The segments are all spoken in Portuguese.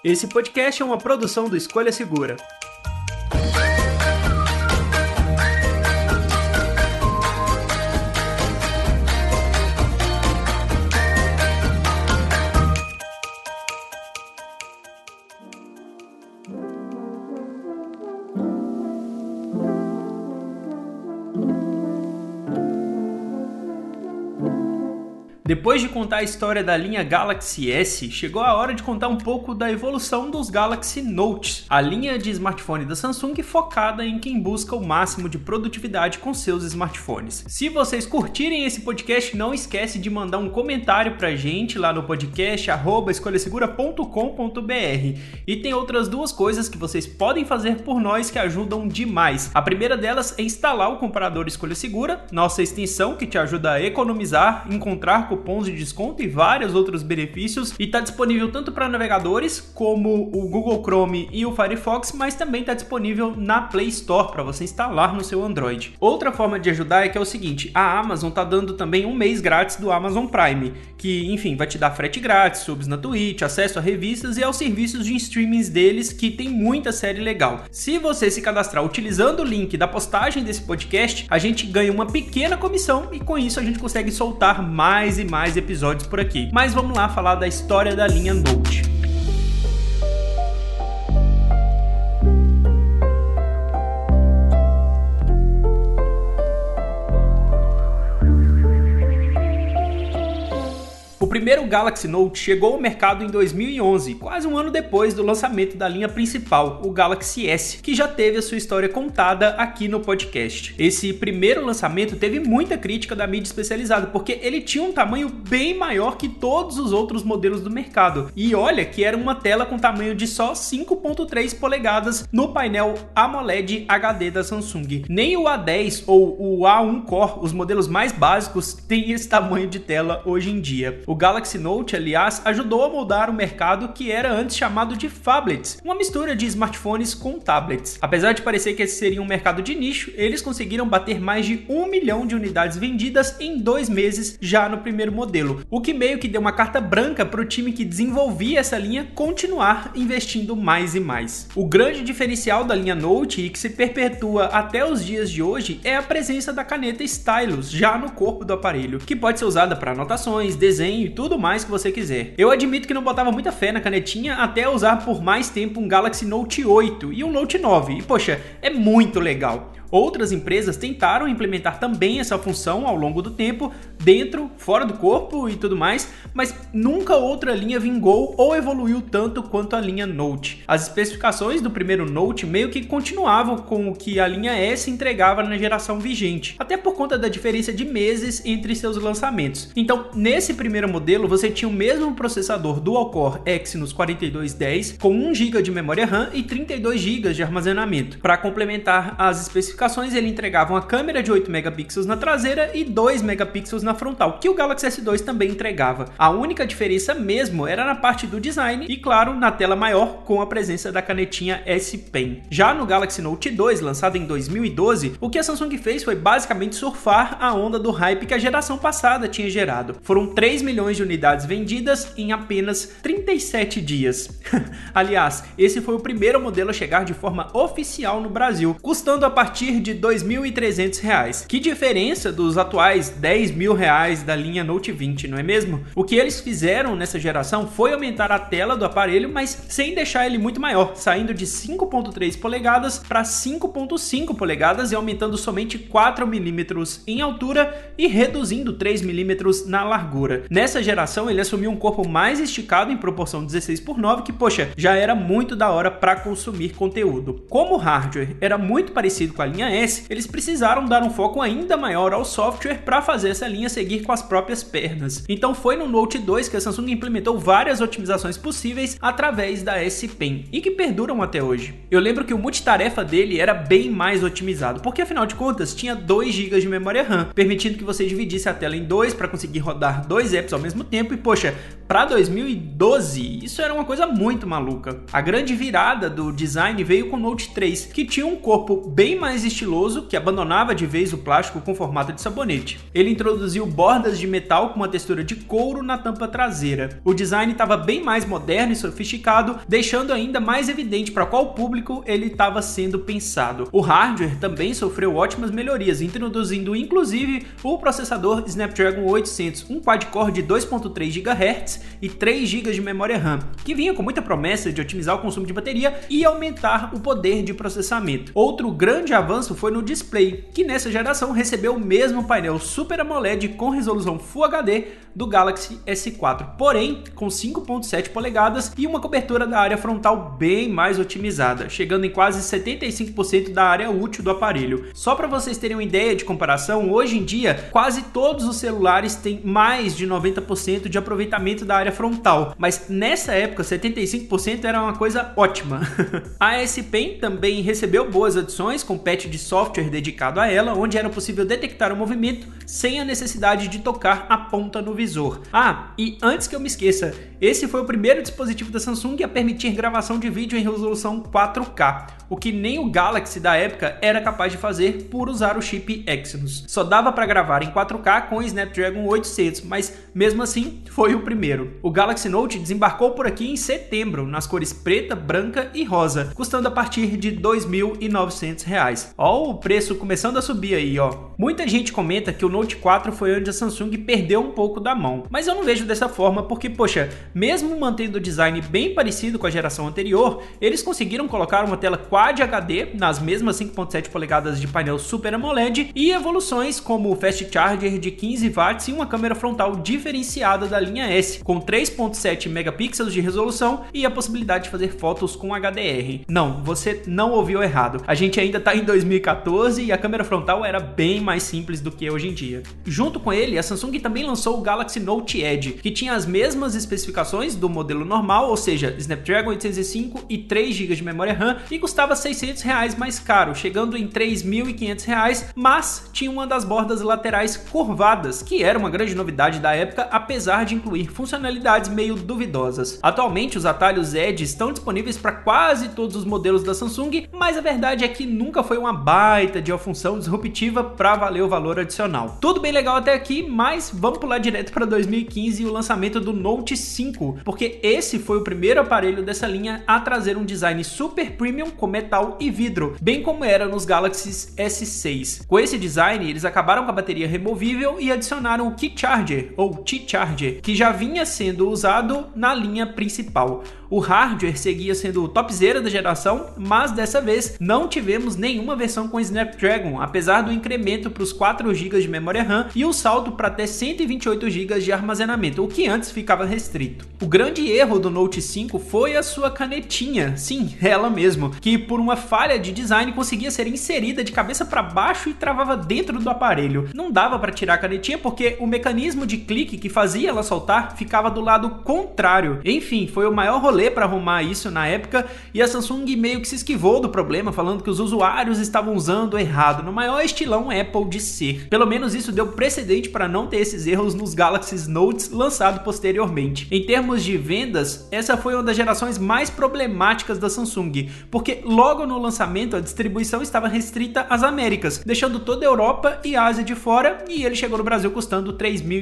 Esse podcast é uma produção do Escolha Segura. Depois de contar a história da linha Galaxy S, chegou a hora de contar um pouco da evolução dos Galaxy Notes, a linha de smartphone da Samsung focada em quem busca o máximo de produtividade com seus smartphones. Se vocês curtirem esse podcast, não esquece de mandar um comentário pra gente lá no podcast @escolhasegura.com.br. E tem outras duas coisas que vocês podem fazer por nós que ajudam demais. A primeira delas é instalar o comparador Escolha Segura, nossa extensão que te ajuda a economizar, encontrar cupons de desconto e vários outros benefícios, e está disponível tanto para navegadores como o Google Chrome e o Firefox, mas também está disponível na Play Store para você instalar no seu Android. Outra forma de ajudar é que é o seguinte: a Amazon está dando também um mês grátis do Amazon Prime, que enfim vai te dar frete grátis, subs na Twitch, acesso a revistas e aos serviços de streamings deles, que tem muita série legal. Se você se cadastrar utilizando o link da postagem desse podcast, a gente ganha uma pequena comissão e com isso a gente consegue soltar mais e mais episódios por aqui. Mas vamos lá falar da história da linha Note. O primeiro Galaxy Note chegou ao mercado em 2011, quase um ano depois do lançamento da linha principal, o Galaxy S, que já teve a sua história contada aqui no podcast. Esse primeiro lançamento teve muita crítica da mídia especializada, porque ele tinha um tamanho bem maior que todos os outros modelos do mercado. E olha que era uma tela com tamanho de só 5.3 polegadas no painel AMOLED HD da Samsung. Nem o A10 ou o A1 Core, os modelos mais básicos, têm esse tamanho de tela hoje em dia. O Galaxy Note, aliás, ajudou a moldar o mercado que era antes chamado de phablets, uma mistura de smartphones com tablets. Apesar de parecer que esse seria um mercado de nicho, eles conseguiram bater mais de 1 milhão de unidades vendidas em 2 meses já no primeiro modelo, o que meio que deu uma carta branca para o time que desenvolvia essa linha continuar investindo mais e mais. O grande diferencial da linha Note, e que se perpetua até os dias de hoje, é a presença da caneta Stylus já no corpo do aparelho, que pode ser usada para anotações, desenho e tudo mais que você quiser. Eu admito que não botava muita fé na canetinha até usar por mais tempo um Galaxy Note 8 e um Note 9, e poxa, é muito legal. Outras empresas tentaram implementar também essa função ao longo do tempo, dentro, fora do corpo e tudo mais, mas nunca outra linha vingou ou evoluiu tanto quanto a linha Note. As especificações do primeiro Note meio que continuavam com o que a linha S entregava na geração vigente, até por conta da diferença de meses entre seus lançamentos. Então, nesse primeiro modelo, você tinha o mesmo processador dual-core Exynos 4210 com 1 GB de memória RAM e 32 GB de armazenamento. Para complementar as especificações, ele entregava uma câmera de 8 megapixels na traseira e 2 megapixels na frontal, que o Galaxy S2 também entregava. A única diferença mesmo era na parte do design e, claro, na tela maior com a presença da canetinha S Pen. Já no Galaxy Note 2, lançado em 2012, o que a Samsung fez foi basicamente surfar a onda do hype que a geração passada tinha gerado. Foram 3 milhões de unidades vendidas em apenas 37 dias. Aliás, esse foi o primeiro modelo a chegar de forma oficial no Brasil, custando a partir de R$ 2.300. Que diferença dos atuais R$ 10.000 da linha Note 20, não é mesmo? O que eles fizeram nessa geração foi aumentar a tela do aparelho, mas sem deixar ele muito maior, saindo de 5.3 polegadas para 5.5 polegadas e aumentando somente 4 milímetros em altura e reduzindo 3 milímetros na largura. Nessa geração ele assumiu um corpo mais esticado em proporção 16:9, que poxa, já era muito da hora para consumir conteúdo. Como o hardware era muito parecido com a linha S, eles precisaram dar um foco ainda maior ao software para fazer essa linha seguir com as próprias pernas. Então foi no Note 2 que a Samsung implementou várias otimizações possíveis através da S Pen e que perduram até hoje. Eu lembro que o multitarefa dele era bem mais otimizado, porque afinal de contas tinha 2 GB de memória RAM, permitindo que você dividisse a tela em dois para conseguir rodar 2 apps ao mesmo tempo. E poxa, para 2012 isso era uma coisa muito maluca. A grande virada do design veio com o Note 3, que tinha um corpo bem mais estiloso, que abandonava de vez o plástico com formato de sabonete. Ele introduziu bordas de metal com uma textura de couro na tampa traseira. O design estava bem mais moderno e sofisticado, deixando ainda mais evidente para qual público ele estava sendo pensado. O hardware também sofreu ótimas melhorias, introduzindo inclusive o processador Snapdragon 800, um quad-core de 2.3 GHz e 3 GB de memória RAM, que vinha com muita promessa de otimizar o consumo de bateria e aumentar o poder de processamento. Outro grande avanço foi no display, que nessa geração recebeu o mesmo painel Super AMOLED com resolução Full HD do Galaxy S4, porém com 5.7 polegadas e uma cobertura da área frontal bem mais otimizada, chegando em quase 75% da área útil do aparelho. Só para vocês terem uma ideia de comparação, hoje em dia quase todos os celulares têm mais de 90% de aproveitamento da área frontal, mas nessa época 75% era uma coisa ótima. A S Pen também recebeu boas adições com patch de software dedicado a ela, onde era possível detectar o movimento sem a necessidade de tocar a ponta no visor. E antes que eu me esqueça, esse foi o primeiro dispositivo da Samsung a permitir gravação de vídeo em resolução 4K, o que nem o Galaxy da época era capaz de fazer por usar o chip Exynos. Só dava para gravar em 4K com o Snapdragon 800, mas mesmo assim foi o primeiro. O Galaxy Note desembarcou por aqui em setembro, nas cores preta, branca e rosa, custando a partir de R$ 2.900. Ó, o preço começando a subir aí, ó. Muita gente comenta que o Note 4 foi onde a Samsung perdeu um pouco da mão, mas eu não vejo dessa forma porque, poxa, mesmo mantendo o design bem parecido com a geração anterior, eles conseguiram colocar uma tela Quad HD nas mesmas 5.7 polegadas de painel Super AMOLED e evoluções como o Fast Charger de 15 watts e uma câmera frontal diferenciada da linha S, com 3.7 megapixels de resolução e a possibilidade de fazer fotos com HDR. Não, você não ouviu errado. A gente ainda está em 2014 e a câmera frontal era bem mais simples do que hoje em dia. Junto com ele, a Samsung também lançou o Galaxy Note Edge, que tinha as mesmas especificações do modelo normal, ou seja, Snapdragon 805 e 3 GB de memória RAM, e custava R$ 600 mais caro, chegando em R$ 3.500, mas tinha uma das bordas laterais curvadas, que era uma grande novidade da época, apesar de incluir funcionalidades meio duvidosas. Atualmente, os atalhos Edge estão disponíveis para quase todos os modelos da Samsung, mas a verdade é que nunca foi uma baita de uma função disruptiva para valer o valor adicional. Tudo bem legal até aqui, mas vamos pular direto para 2015 e o lançamento do Note 5, porque esse foi o primeiro aparelho dessa linha a trazer um design super premium com metal e vidro, bem como era nos Galaxy S6. Com esse design, eles acabaram com a bateria removível e adicionaram o Qi Charger, ou T-Charger, que já vinha sendo usado na linha principal. O hardware seguia sendo o topzera da geração, mas dessa vez não tivemos nenhuma versão com Snapdragon, apesar do incremento para os 4 GB de memória RAM e o salto para até 128 GB de armazenamento, o que antes ficava restrito. O grande erro do Note 5 foi a sua canetinha, sim, ela mesmo, que por uma falha de design conseguia ser inserida de cabeça para baixo e travava dentro do aparelho. Não dava para tirar a canetinha porque o mecanismo de clique que fazia ela soltar ficava do lado contrário. Enfim, foi o maior rolê para arrumar isso na época e a Samsung meio que se esquivou do problema, falando que os usuários estavam usando errado, no maior estilão Apple de ser. Pelo menos isso deu precedente para não ter esses erros nos Galaxy Notes lançados posteriormente. Em termos de vendas, essa foi uma das gerações mais problemáticas da Samsung, porque logo no lançamento a distribuição estava restrita às Américas, deixando toda a Europa e a Ásia de fora, e ele chegou no Brasil custando R$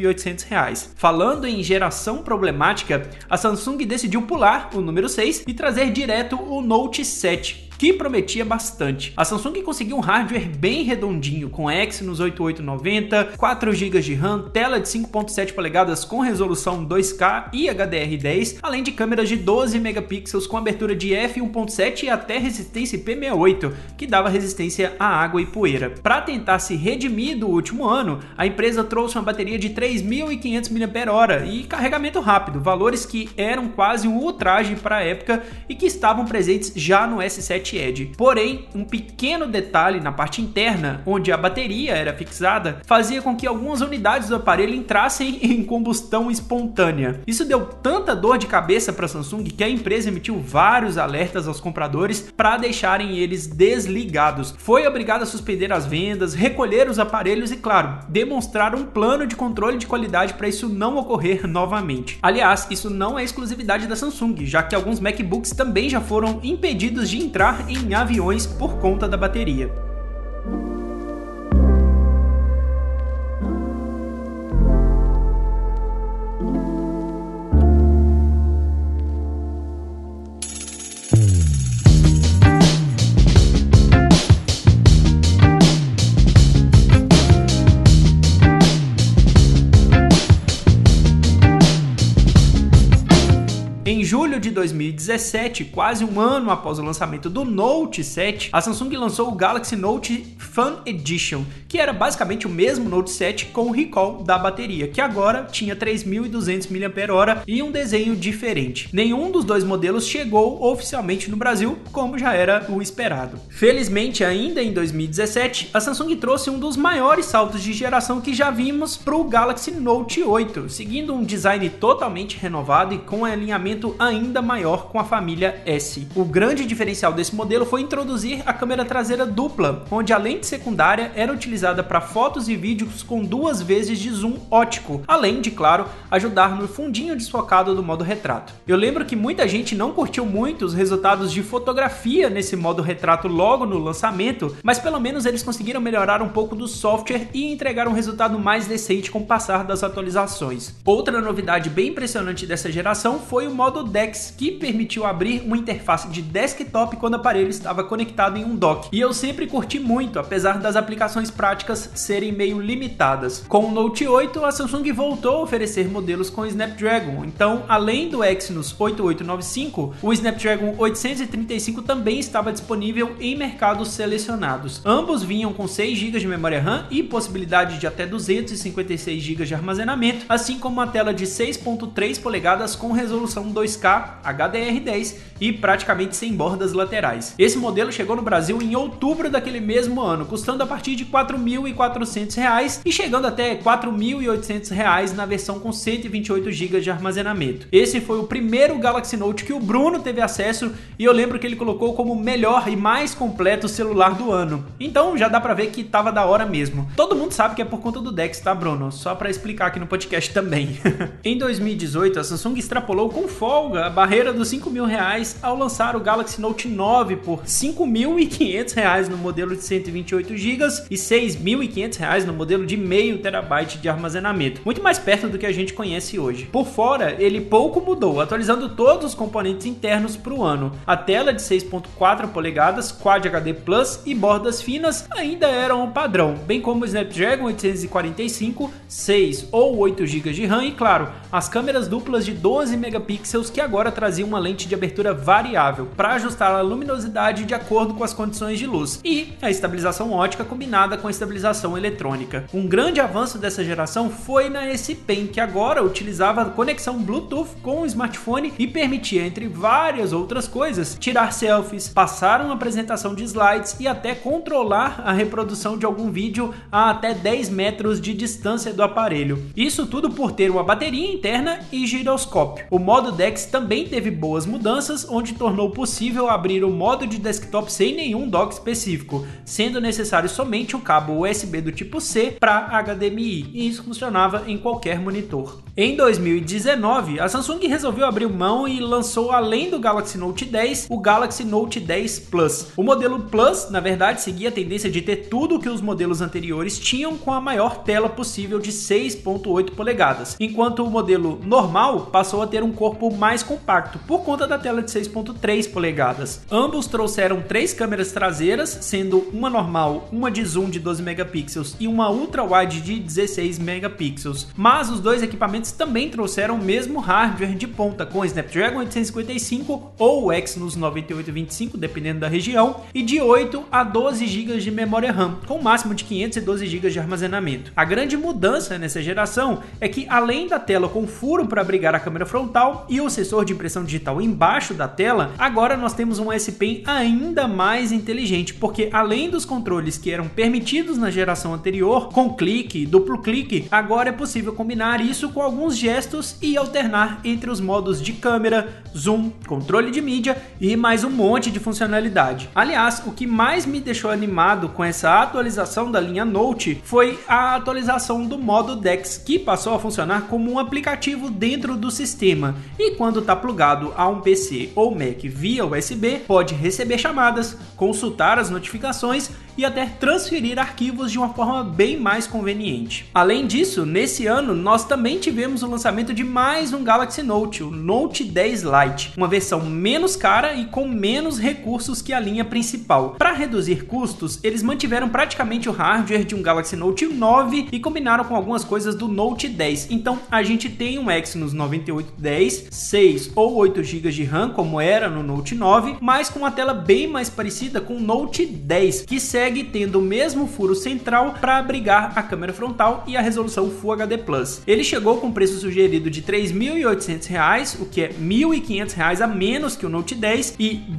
3.800. Falando em geração problemática, a Samsung decidiu pular o número 6 e trazer direto o Note 7, que prometia bastante. A Samsung conseguiu um hardware bem redondinho, com Exynos 8890, 4 GB de RAM, tela de 5.7 polegadas com resolução 2K e HDR10, além de câmeras de 12 megapixels com abertura de f1.7 e até resistência IP68, que dava resistência à água e poeira. Para tentar se redimir do último ano, a empresa trouxe uma bateria de 3.500 mAh e carregamento rápido, valores que eram quase um ultraje para a época e que estavam presentes já no S7 Edge. Porém, um pequeno detalhe na parte interna, onde a bateria era fixada, fazia com que algumas unidades do aparelho entrassem em combustão espontânea. Isso deu tanta dor de cabeça para a Samsung que a empresa emitiu vários alertas aos compradores para deixarem eles desligados. Foi obrigada a suspender as vendas, recolher os aparelhos e, claro, demonstrar um plano de controle de qualidade para isso não ocorrer novamente. Aliás, isso não é exclusividade da Samsung, já que alguns MacBooks também já foram impedidos de entrar em aviões por conta da bateria. Em julho de 2017, quase um ano após o lançamento do Note 7, a Samsung lançou o Galaxy Note Fan Edition, que era basicamente o mesmo Note 7 com o recall da bateria, que agora tinha 3.200 mAh e um desenho diferente. Nenhum dos dois modelos chegou oficialmente no Brasil, como já era o esperado. Felizmente, ainda em 2017, a Samsung trouxe um dos maiores saltos de geração que já vimos para o Galaxy Note 8, seguindo um design totalmente renovado e com um alinhamento ainda maior com a família S. O grande diferencial desse modelo foi introduzir a câmera traseira dupla, onde a lente secundária era utilizada para fotos e vídeos com 2 vezes de zoom óptico, além de, claro, ajudar no fundinho desfocado do modo retrato. Eu lembro que muita gente não curtiu muito os resultados de fotografia nesse modo retrato logo no lançamento, mas pelo menos eles conseguiram melhorar um pouco do software e entregar um resultado mais decente com o passar das atualizações. Outra novidade bem impressionante dessa geração foi o modo DeX, que permitiu abrir uma interface de desktop quando o aparelho estava conectado em um dock. E eu sempre curti muito, apesar das aplicações práticas serem meio limitadas. Com o Note 8, a Samsung voltou a oferecer modelos com Snapdragon, então além do Exynos 8895, o Snapdragon 835 também estava disponível em mercados selecionados. Ambos vinham com 6 GB de memória RAM e possibilidade de até 256 GB de armazenamento, assim como uma tela de 6.3 polegadas com resolução 2K HDR10 e praticamente sem bordas laterais. Esse modelo chegou no Brasil em outubro daquele mesmo ano, custando a partir de R$ 4.400 e chegando até R$ 4.800 na versão com 128 GB de armazenamento. Esse foi o primeiro Galaxy Note que o Bruno teve acesso e eu lembro que ele colocou como o melhor e mais completo celular do ano. Então já dá pra ver que tava da hora mesmo. Todo mundo sabe que é por conta do DeX, tá, Bruno? Só pra explicar aqui no podcast também. Em 2018, a Samsung extrapolou com folga a barreira dos R$5.000 ao lançar o Galaxy Note 9 por R$5.500 no modelo de 128 GB e R$6.500 no modelo de meio terabyte de armazenamento. Muito mais perto do que a gente conhece hoje. Por fora, ele pouco mudou, atualizando todos os componentes internos para o ano. A tela de 6.4 polegadas, Quad HD Plus e bordas finas ainda eram o padrão, bem como o Snapdragon 845, 6 ou 8 GB de RAM e, claro, as câmeras duplas de 12 megapixels que agora traziam uma lente de abertura variável para ajustar a luminosidade de acordo com as condições de luz e a estabilização óptica combinada com a estabilização eletrônica. Um grande avanço dessa geração foi na S Pen, que agora utilizava a conexão Bluetooth com o smartphone e permitia, entre várias outras coisas, tirar selfies, passar uma apresentação de slides e até controlar a reprodução de algum vídeo a até 10 metros de distância do aparelho. Isso tudo por ter uma bateria interna e giroscópio. O modo DeX também teve boas mudanças, onde tornou possível abrir o modo de desktop sem nenhum dock específico, sendo necessário somente o cabo USB do tipo C para HDMI, e isso funcionava em qualquer monitor. Em 2019, a Samsung resolveu abrir mão e lançou, além do Galaxy Note 10, o Galaxy Note 10 Plus. O modelo Plus, na verdade, seguia a tendência de ter tudo o que os modelos anteriores tinham, com a maior tela possível de 6.8 polegadas, enquanto o modelo normal passou a ter um corpo mais compacto, por conta da tela de 6.3 polegadas. Ambos trouxeram 3 câmeras traseiras, sendo uma normal, uma de zoom de 12 megapixels e uma ultra-wide de 16 megapixels. Mas os dois equipamentos também trouxeram o mesmo hardware de ponta, com Snapdragon 855 ou o Exynos 9825, dependendo da região, e de 8 a 12 GB de memória RAM, com um máximo de 512 GB de armazenamento. A grande mudança nessa geração é que, além da tela com furo para abrigar a câmera frontal e o sensor de impressão digital embaixo da tela, agora nós temos um S Pen ainda mais inteligente, porque além dos controles que eram permitidos na geração anterior, com clique, duplo clique, agora é possível combinar isso com alguns gestos e alternar entre os modos de câmera, zoom, controle de mídia e mais um monte de funcionalidade. Aliás, o que mais me deixou animado com essa atualização da linha Note foi a atualização do modo DeX, que passou a funcionar como um aplicativo dentro do sistema e, quando está plugado a um PC ou Mac via USB, pode receber chamadas, consultar as notificações e até transferir arquivos de uma forma bem mais conveniente. Além disso, nesse ano nós também tivemos o lançamento de mais um Galaxy Note, o Note 10 Lite, uma versão menos cara e com menos recursos que a linha principal. Para reduzir custos, eles mantiveram praticamente o hardware de um Galaxy Note 9 e combinaram com algumas coisas do Note 10. Então a gente tem um Exynos 9810, 6 ou 8 GB de RAM como era no Note 9, mas com uma tela bem mais parecida com o Note 10, que segue tendo o mesmo furo central para abrigar a câmera frontal e a resolução Full HD+. Ele chegou com preço sugerido de R$ 3.800, o que é R$ 1.500 a menos que o Note 10 e R$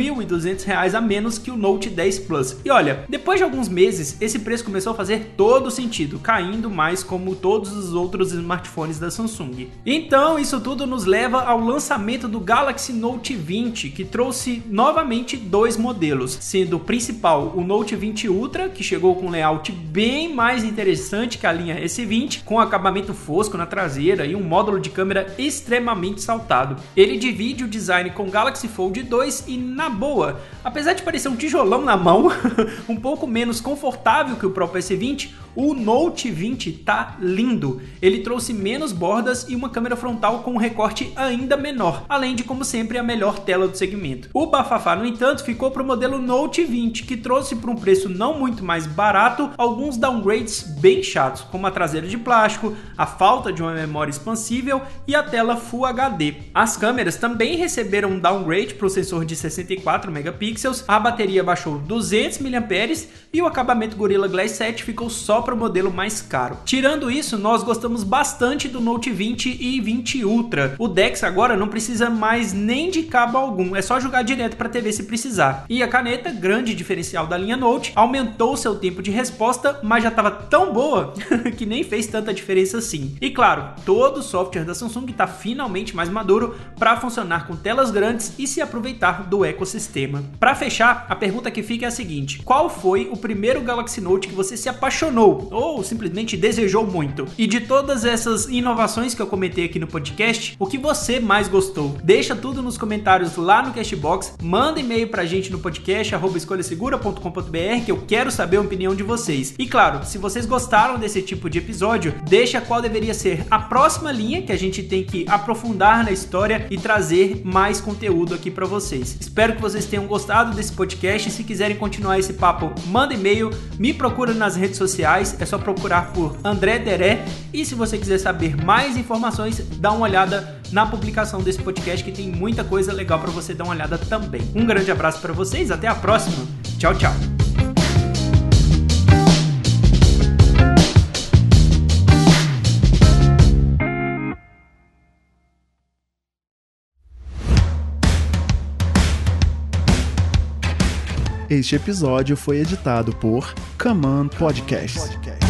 2.200 a menos que o Note 10 Plus. E olha, depois de alguns meses, esse preço começou a fazer todo sentido, caindo mais como todos os outros smartphones da Samsung. Então, isso tudo nos leva ao lançamento do Galaxy Note 20, que trouxe novamente dois modelos, sendo o principal o Note 20 Ultra, que chegou com um layout bem mais interessante que a linha S20, com acabamento fosco na traseira e um módulo de câmera extremamente saltado. Ele divide o design com o Galaxy Fold 2 e, na boa, apesar de parecer um tijolão na mão, um pouco menos confortável que o próprio S20, o Note 20 tá lindo. Ele trouxe menos bordas e uma câmera frontal com um recorte ainda menor, além de, como sempre, a melhor tela do segmento. O bafafá, no entanto, ficou para o modelo Note 20, que trouxe por um preço não muito mais barato alguns downgrades bem chatos, como a traseira de plástico, a falta de uma memória expansível e a tela Full HD. As câmeras também receberam um downgrade para o sensor de 64 megapixels, a bateria baixou 200 mAh e o acabamento Gorilla Glass 7 ficou só para o modelo mais caro. Tirando isso, nós gostamos bastante do Note 20 e 20 Ultra. O DeX agora não precisa mais nem de cabo algum, é só jogar direto para a TV se precisar. E a caneta, grande diferencial da linha Note, aumentou seu tempo de resposta, mas já estava tão boa que nem fez tanta diferença assim. E claro, todo o software da Samsung está finalmente mais maduro para funcionar com telas grandes e se aproveitar do ecossistema. Para fechar, a pergunta que fica é a seguinte: qual foi o primeiro Galaxy Note que você se apaixonou ou simplesmente desejou muito? E de todas essas inovações que eu comentei aqui no podcast, o que você mais gostou? Deixa tudo nos comentários lá no Castbox, manda e-mail pra gente no podcast @escolhasegura.com.br que eu quero saber a opinião de vocês. E claro, se vocês gostaram desse tipo de episódio, deixa qual deveria ser a próxima linha que a gente tem que aprofundar na história e trazer mais conteúdo aqui para vocês. Espero que vocês tenham gostado desse podcast. Se quiserem continuar esse papo, manda e-mail, me procura nas redes sociais, é só procurar por André Deré. E se você quiser saber mais informações, dá uma olhada na publicação desse podcast que tem muita coisa legal para você dar uma olhada também. Um grande abraço para vocês, até a próxima. Tchau, tchau. Este episódio foi editado por Kaman Podcast.